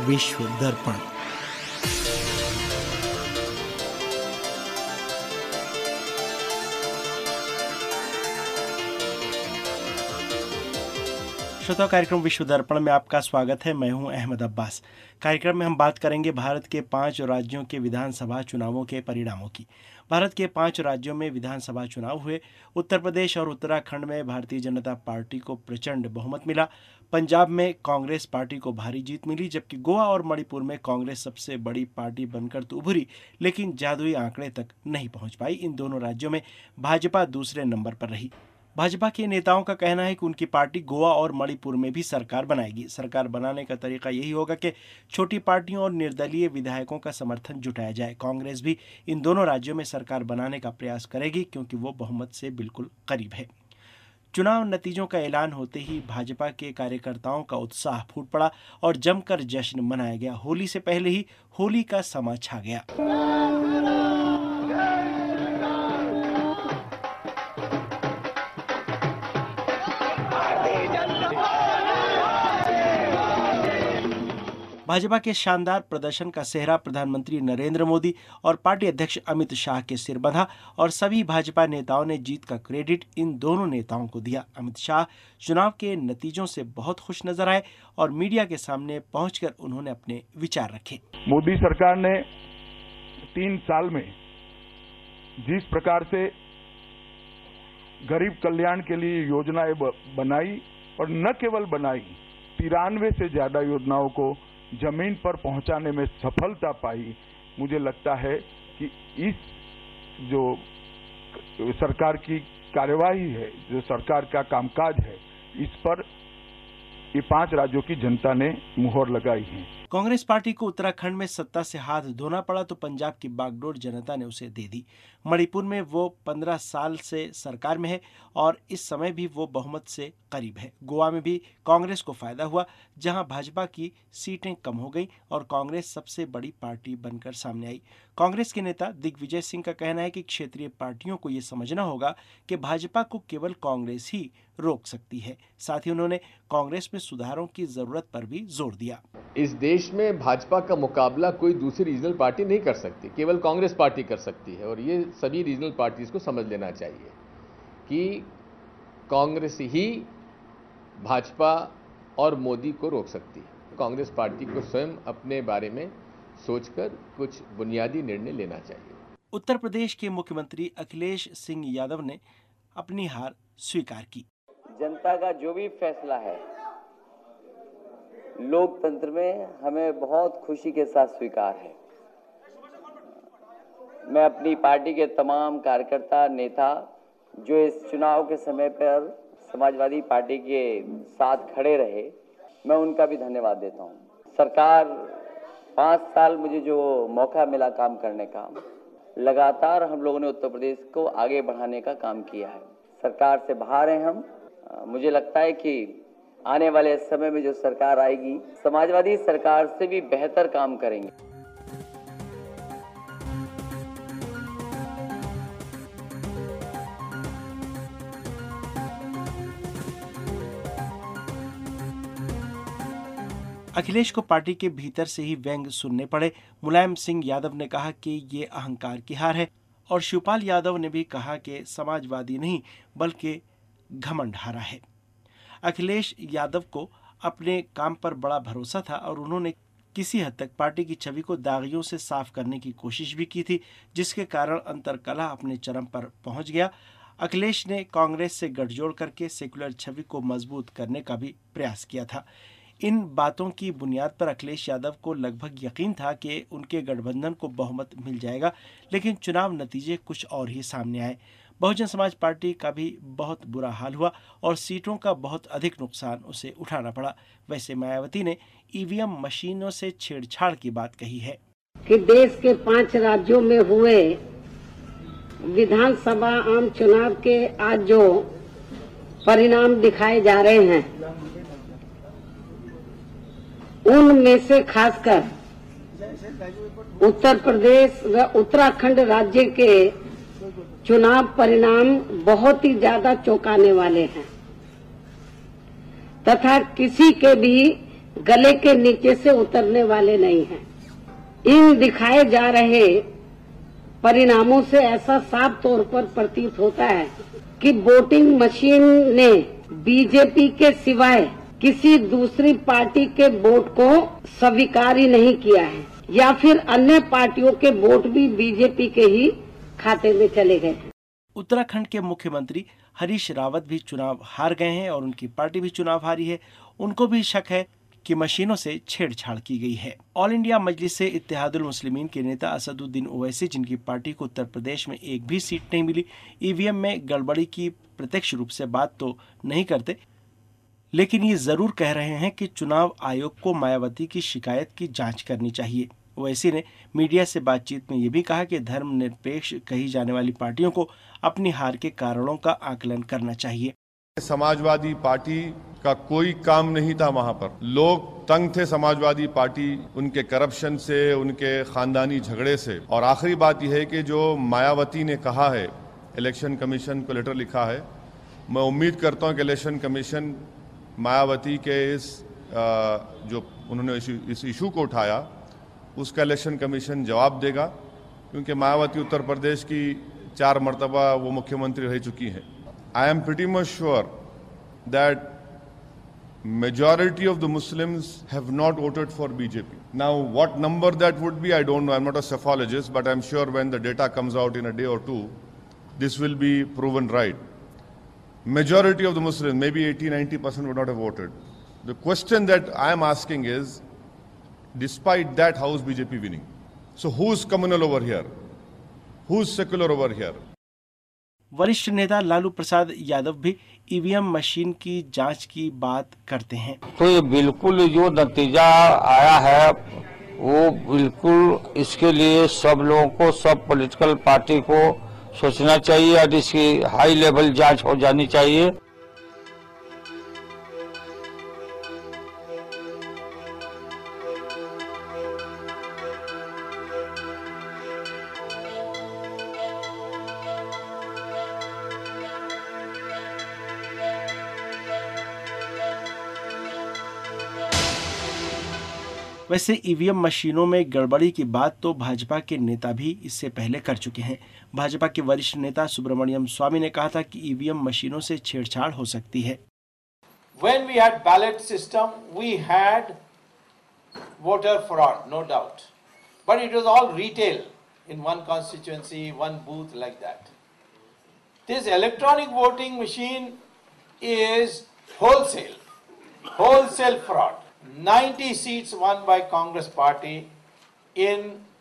विश्व दर्पण। श्रोताओं, कार्यक्रम विश्व दर्पण में आपका स्वागत है। मैं हूं अहमद अब्बास। कार्यक्रम में हम बात करेंगे भारत के 5 राज्यों के विधानसभा चुनावों के परिणामों की। भारत के 5 राज्यों में विधानसभा चुनाव हुए। उत्तर प्रदेश और उत्तराखंड में भारतीय जनता पार्टी को प्रचंड बहुमत मिला। पंजाब में कांग्रेस पार्टी को भारी जीत मिली, जबकि गोवा और मणिपुर में कांग्रेस सबसे बड़ी पार्टी बनकर तो उभरी, लेकिन जादुई आंकड़े तक नहीं पहुंच पाई। इन दोनों राज्यों में भाजपा दूसरे नंबर पर रही। भाजपा के नेताओं का कहना है कि उनकी पार्टी गोवा और मणिपुर में भी सरकार बनाएगी। सरकार बनाने का तरीका यही होगा कि छोटी पार्टियों और निर्दलीय विधायकों का समर्थन जुटाया जाए। कांग्रेस भी इन दोनों राज्यों में सरकार बनाने का प्रयास करेगी, क्योंकि वो बहुमत से बिल्कुल करीब है। चुनाव नतीजों का ऐलान होते ही भाजपा के कार्यकर्ताओं का उत्साह फूट पड़ा और जमकर जश्न मनाया गया। होली से पहले ही होली का समा छा गया। भाजपा के शानदार प्रदर्शन का सेहरा प्रधानमंत्री नरेंद्र मोदी और पार्टी अध्यक्ष अमित शाह के सिर बंधा और सभी भाजपा नेताओं ने जीत का क्रेडिट इन दोनों नेताओं को दिया। अमित शाह चुनाव के नतीजों से बहुत खुश नजर आए और मीडिया के सामने पहुंचकर उन्होंने अपने विचार रखे। मोदी सरकार ने 3 साल में जिस प्रकार से गरीब कल्याण के लिए योजनाएं बनाई और न केवल बनाई, 93 से ज्यादा योजनाओं को जमीन पर पहुंचाने में सफलता पाई। मुझे लगता है कि इस जो सरकार की कार्यवाही है, जो सरकार का कामकाज है, इस पर ये 5 राज्यों की जनता ने मुहर लगाई है। कांग्रेस पार्टी को उत्तराखंड में सत्ता से हाथ धोना पड़ा तो पंजाब की बागडोर जनता ने उसे दे दी। मणिपुर में वो 15 साल से सरकार में है और इस समय भी वो बहुमत से करीब है। गोवा में भी कांग्रेस को फायदा हुआ, जहां भाजपा की सीटें कम हो गई और कांग्रेस सबसे बड़ी पार्टी बनकर सामने आई। कांग्रेस के नेता दिग्विजय सिंह का कहना है कि क्षेत्रीय पार्टियों को ये समझना होगा कि भाजपा को केवल कांग्रेस ही रोक सकती है। साथ ही उन्होंने कांग्रेस में सुधारों की जरूरत पर भी जोर दिया। इस देश में भाजपा का मुकाबला कोई दूसरी रीजनल पार्टी नहीं कर सकती, केवल कांग्रेस पार्टी कर सकती है। और ये सभी रीजनल पार्टीज को समझ लेना चाहिए कि कांग्रेस ही भाजपा और मोदी को रोक सकती है। कांग्रेस पार्टी को स्वयं अपने बारे में सोचकर कुछ बुनियादी निर्णय लेना चाहिए। उत्तर प्रदेश के मुख्यमंत्री अखिलेश सिंह यादव ने अपनी हार स्वीकार की। जनता का जो भी फैसला है, लोकतंत्र में हमें बहुत खुशी के साथ स्वीकार है। मैं अपनी पार्टी के तमाम कार्यकर्ता, नेता जो इस चुनाव के समय पर समाजवादी पार्टी के साथ खड़े रहे, मैं उनका भी धन्यवाद देता हूं। सरकार 5 साल मुझे जो मौका मिला काम करने का, लगातार हम लोगों ने उत्तर प्रदेश को आगे बढ़ाने का काम किया है। सरकार से बाहर हैं हम। मुझे लगता है कि आने वाले समय में जो सरकार आएगी, समाजवादी सरकार से भी बेहतर काम करेंगे। अखिलेश को पार्टी के भीतर से ही व्यंग सुनने पड़े। मुलायम सिंह यादव ने कहा कि ये अहंकार की हार है और शिवपाल यादव ने भी कहा कि समाजवादी नहीं बल्कि घमंड हारा है। अखिलेश यादव को अपने काम पर बड़ा भरोसा था और उन्होंने किसी हद तक पार्टी की छवि को दागियों से साफ करने की कोशिश भी की थी, जिसके कारण अंतरकलह अपने चरम पर पहुंच गया। अखिलेश ने कांग्रेस से गठजोड़ करके सेकुलर छवि को मजबूत करने का भी प्रयास किया था। इन बातों की बुनियाद पर अखिलेश यादव को लगभग यकीन था कि उनके गठबंधन को बहुमत मिल जाएगा, लेकिन चुनाव नतीजे कुछ और ही सामने आए। बहुजन समाज पार्टी का भी बहुत बुरा हाल हुआ और सीटों का बहुत अधिक नुकसान उसे उठाना पड़ा। वैसे मायावती ने ईवीएम मशीनों से छेड़छाड़ की बात कही है कि देश के 5 राज्यों में हुए विधानसभा आम चुनाव के आज जो परिणाम दिखाए जा रहे हैं, उनमें से खासकर उत्तर प्रदेश व उत्तराखंड राज्य के चुनाव परिणाम बहुत ही ज्यादा चौंकाने वाले हैं तथा किसी के भी गले के नीचे से उतरने वाले नहीं हैं। इन दिखाए जा रहे परिणामों से ऐसा साफ तौर पर प्रतीत होता है कि वोटिंग मशीन ने बीजेपी के सिवाय किसी दूसरी पार्टी के वोट को स्वीकार ही नहीं किया है, या फिर अन्य पार्टियों के वोट भी बीजेपी के ही खाते में चले गए हैं। उत्तराखंड के मुख्यमंत्री हरीश रावत भी चुनाव हार गए हैं और उनकी पार्टी भी चुनाव हारी है। उनको भी शक है कि मशीनों से छेड़छाड़ की गई है। ऑल इंडिया मजलिस से इत्तेहादुल मुस्लिमीन के नेता असदुद्दीन ओवैसी, जिनकी पार्टी को उत्तर प्रदेश में एक भी सीट नहीं मिली, ईवीएम में गड़बड़ी की प्रत्यक्ष रूप से बात तो नहीं करते, लेकिन ये जरूर कह रहे हैं कि चुनाव आयोग को मायावती की शिकायत की जांच करनी चाहिए। ओवैसी ने मीडिया से बातचीत में ये भी कहा कि धर्मनिरपेक्ष कही जाने वाली पार्टियों को अपनी हार के कारणों का आकलन करना चाहिए। समाजवादी पार्टी का कोई काम नहीं था वहां पर। लोग तंग थे समाजवादी पार्टी, उनके करप्शन से, उनके खानदानी झगड़े से। और आखिरी बात यह है कि जो मायावती ने कहा है, इलेक्शन कमीशन को लेटर लिखा है, मैं उम्मीद करता हूं कि इलेक्शन कमीशन मायावती के इस जो उन्होंने इस इशू को उठाया उसका इलेक्शन कमीशन जवाब देगा, क्योंकि मायावती उत्तर प्रदेश की 4 मरतबा वो मुख्यमंत्री रह चुकी हैं। I am pretty much sure that majority of the Muslims have not voted for BJP. Now, what number that would be, I don't know. I'm not a psephologist, but I'm sure when the data comes out in a day or two, this will be proven right. Majority of the Muslims, maybe 80-90% would not have voted. The question that I am asking is, despite that, how is BJP winning? So who's communal over here? Who's secular over here? वरिष्ठ नेता लालू प्रसाद यादव भी EVM machine की जांच की बात करते हैं। तो ये बिल्कुल जो नतीजा आया है वो बिल्कुल इसके लिए सब लोगों को, सब पॉलिटिकल पार्टी को सोचना चाहिए और इसकी हाई लेवल जांच हो जानी चाहिए। वैसे ईवीएम मशीनों में गड़बड़ी की बात तो भाजपा के नेता भी इससे पहले कर चुके हैं। भाजपा के वरिष्ठ नेता सुब्रमण्यम स्वामी ने कहा था कि ईवीएम मशीनों से छेड़छाड़ हो सकती है। When we had ballot system, we had voter fraud, no doubt. But it was all retail in one constituency, one booth like that. This electronic voting machine is wholesale fraud. 90 seats won by Congress party in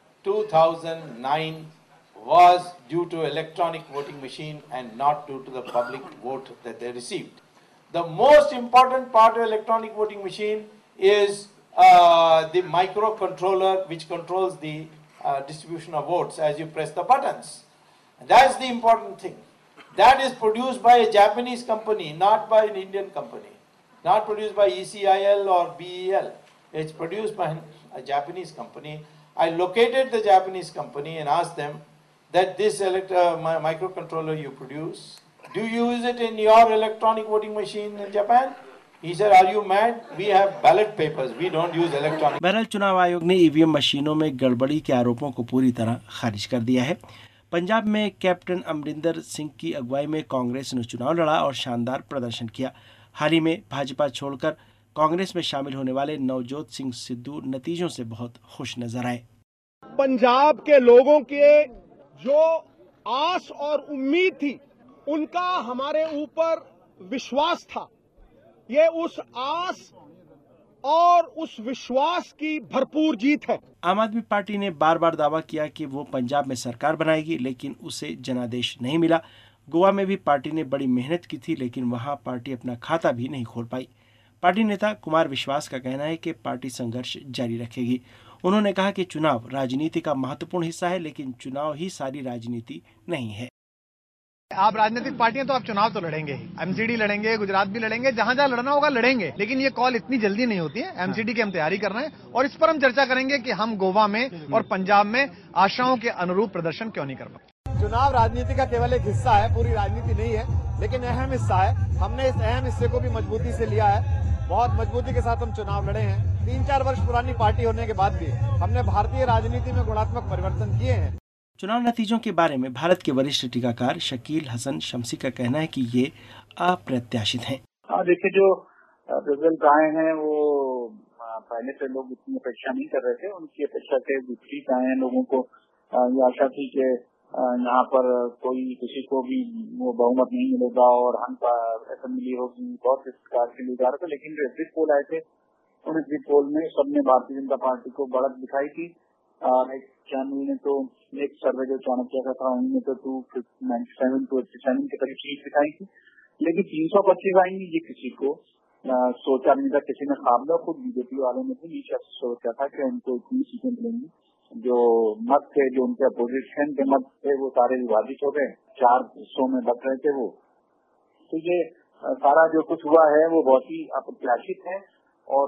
2009 was due to electronic voting machine and not due to the public vote that they received. The most important part of electronic voting machine is the microcontroller which controls the distribution of votes as you press the buttons. That's the important thing. That is produced by a Japanese company, not by an Indian company. Not produced by ECIL or BEL. It's produced by a Japanese company. I located the Japanese company and asked them that this microcontroller you produce, do you use it in your electronic voting machine in Japan? He said, are you mad? We have ballot papers. We don't use electronic. बहरहाल चुनाव आयोग ने EVM मशीनों में गड़बड़ी के आरोपों को पूरी तरह खारिज कर दिया है। पंजाब में कैप्टन अमरिंदर सिंह की अगुवाई में कांग्रेस ने चुनाव लड़ा और शानदार प्रदर्शन किया। हाल ही में भाजपा छोड़कर कांग्रेस में शामिल होने वाले नवजोत सिंह सिद्धू नतीजों से बहुत खुश नजर आए। पंजाब के लोगों के जो आस और उम्मीद थी, उनका हमारे ऊपर विश्वास था। ये उस आस और उस विश्वास की भरपूर जीत है। आम आदमी पार्टी ने बार बार दावा किया कि वो पंजाब में सरकार बनाएगी, लेकिन उसे जनादेश नहीं मिला। गोवा में भी पार्टी ने बड़ी मेहनत की थी, लेकिन वहां पार्टी अपना खाता भी नहीं खोल पाई। पार्टी नेता कुमार विश्वास का कहना है कि पार्टी संघर्ष जारी रखेगी। उन्होंने कहा कि चुनाव राजनीति का महत्वपूर्ण हिस्सा है, लेकिन चुनाव ही सारी राजनीति नहीं है। आप राजनीतिक पार्टियां तो आप चुनाव तो लड़ेंगे ही, एमसीडी लड़ेंगे, गुजरात भी लड़ेंगे, जहां जहां लड़ना होगा लड़ेंगे, लेकिन ये कॉल इतनी जल्दी नहीं होती है। एमसीडी की हम तैयारी कर रहे हैं और इस पर हम चर्चा करेंगे कि हम गोवा में और पंजाब में आशाओं के अनुरूप प्रदर्शन क्यों नहीं कर पाए। चुनाव राजनीति का केवल एक हिस्सा है, पूरी राजनीति नहीं है, लेकिन अहम हिस्सा है। हमने इस अहम हिस्से को भी मजबूती से लिया है, बहुत मजबूती के साथ हम चुनाव लड़े हैं। 3-4 वर्ष पुरानी पार्टी होने के बाद भी हमने भारतीय राजनीति में गुणात्मक परिवर्तन किए हैं। चुनाव नतीजों के बारे में भारत के वरिष्ठ टीकाकार शकील हसन शम्सी का कहना है कि ये अप्रत्याशित हैं। देखिए, जो रिजल्ट आए हैं वो पहले से लोग इतनी अपेक्षा नहीं कर रहे थे, उनकी अपेक्षा से विपरीत आए हैं। लोगों को ये आशा थी कि यहाँ पर कोई किसी को भी वो बहुमत नहीं मिलेगा और हम असेंबली होगी, बहुत इस प्रकार के लिए जा रहे थे। लेकिन जो एग्जिट पोल आए थे उन एग्जिट पोल में सबने भारतीय जनता पार्टी को बढ़त दिखाई थी। एक चैनल ने तो एक सर्वे जो चाणक्य का था उनमें तो 297 to 87 के करीब सीट दिखाई थी, लेकिन 325 आएंगी ये किसी को सोचा नहीं था, किसी ने ख्वाब था। खुद बीजेपी वालों ने भी नीचे सोचा था कि उनको इतनी सीटें मिलेंगी। जो मत थे, जो उनके अपोजिशन के मत थे, वो सारे विभाजित हो गए, 4 हिस्सों में बट रहे थे वो। तो ये सारा जो कुछ हुआ है वो बहुत ही अप्रत्याशित है और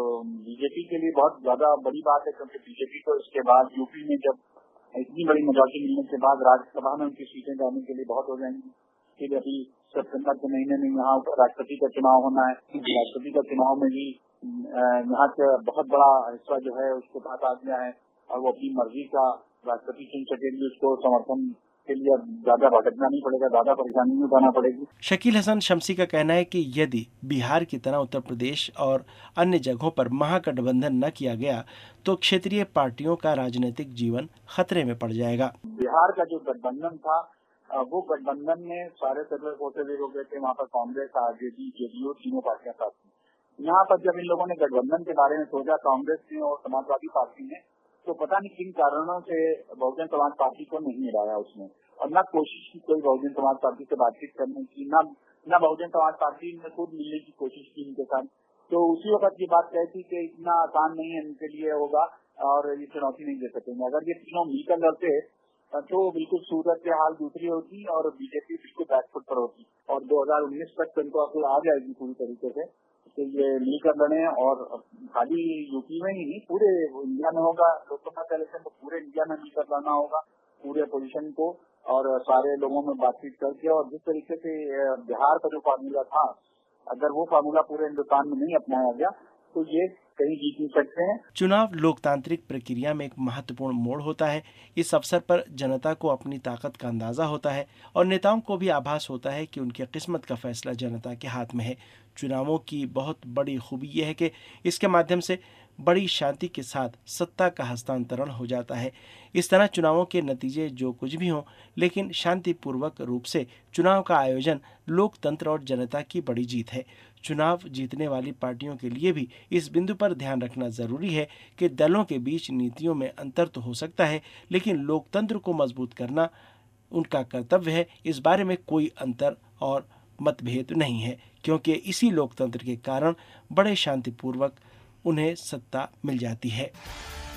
बीजेपी के लिए बहुत ज्यादा बड़ी बात है, क्योंकि बीजेपी को इसके बाद यूपी में जब इतनी बड़ी मेजॉरिटी मिलने के बाद राज्यसभा में उनकी सीटें जाने के लिए बहुत हो जाएंगी। फिर अभी सितंबर के महीने में यहाँ राष्ट्रपति का चुनाव होना है। राष्ट्रपति का चुनाव में भी यहाँ का बहुत बड़ा हिस्सा जो है उसके पास आ गया है और वो अपनी मर्जी का राष्ट्रपति चुन सकेगी। उसको समर्थन के लिए ज्यादा भटकना नहीं पड़ेगा, ज्यादा परेशानी नहीं उठाना पड़ेगी। शकील हसन शम्सी का कहना है कि यदि बिहार की तरह उत्तर प्रदेश और अन्य जगहों पर महागठबंधन न किया गया तो क्षेत्रीय पार्टियों का राजनीतिक जीवन खतरे में पड़ जाएगा। बिहार का जो गठबंधन था वो गठबंधन में सारे सर्वे होते हुए हो गए थे। वहाँ पर कांग्रेस, आरजेडी, जेडीयू तीनों पार्टियां साथ थी। यहाँ पर जब इन लोगों ने गठबंधन के बारे में सोचा, कांग्रेस ने और समाजवादी पार्टी ने, तो पता नहीं किन कारणों से बहुजन समाज पार्टी को नहीं मिलाया उसमें और न कोशिश की कोई बहुजन समाज पार्टी से बातचीत करने की, न बहुजन समाज पार्टी ने खुद मिलने की कोशिश की इनके साथ। तो उसी वक्त ये बात कही थी कि इतना आसान नहीं है इनके लिए होगा और ये चुनौती नहीं दे सकेंगे। अगर ये तीनों मिलकर लड़ते तो बिल्कुल सूरत के हाल दूसरी होती और बीजेपी बिल्कुल बैकफुट पर होती और 2019 तक तो इनको अकल आ जाएगी पूरी तरीके से। तो ये मिलकर लड़े और खाली यूपी में ही नहीं पूरे इंडिया में होगा लोकसभा का इलेक्शन, तो पूरे इंडिया में मिलकर लड़ना होगा पूरे अपोजिशन को और सारे लोगों में बातचीत करके। और जिस तरीके से बिहार का जो फार्मूला था, अगर वो फार्मूला पूरे हिंदुस्तान में नहीं अपनाया गया तो ये कहीं जीत नहीं सकते हैं। चुनाव लोकतांत्रिक प्रक्रिया में एक महत्वपूर्ण मोड़ होता है। इस अवसर पर जनता को अपनी ताकत का अंदाजा होता है और नेताओं को भी आभास होता है कि उनकी किस्मत का फैसला जनता के हाथ में है। चुनावों की बहुत बड़ी खूबी यह है कि इसके माध्यम से बड़ी शांति के साथ सत्ता का हस्तांतरण हो जाता है। इस तरह चुनावों के नतीजे जो कुछ भी हों, लेकिन शांतिपूर्वक रूप से चुनाव का आयोजन लोकतंत्र और जनता की बड़ी जीत है। चुनाव जीतने वाली पार्टियों के लिए भी इस बिंदु पर ध्यान रखना जरूरी है कि दलों के बीच नीतियों में अंतर तो हो सकता है, लेकिन लोकतंत्र को मजबूत करना उनका कर्तव्य है। इस बारे में कोई अंतर और मतभेद नहीं है, क्योंकि इसी लोकतंत्र के कारण बड़े शांतिपूर्वक उन्हें सत्ता मिल जाती है।